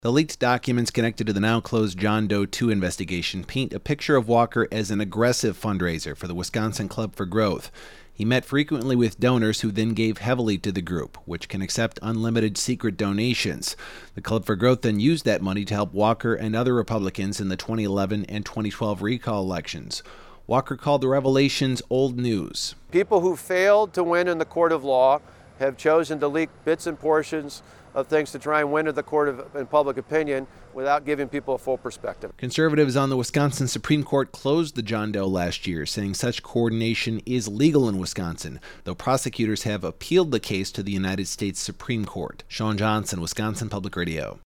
The leaked documents connected to the now-closed John Doe 2 investigation paint a picture of Walker as an aggressive fundraiser for the Wisconsin Club for Growth. He met frequently with donors who then gave heavily to the group, which can accept unlimited secret donations. The Club for Growth then used that money to help Walker and other Republicans in the 2011 and 2012 recall elections. Walker called the revelations old news. People who failed to win in the court of law have chosen to leak bits and portions of things to try and win at the court in public opinion without giving people a full perspective. Conservatives on the Wisconsin Supreme Court closed the John Doe last year, saying such coordination is legal in Wisconsin, though prosecutors have appealed the case to the United States Supreme Court. Sean Johnson, Wisconsin Public Radio.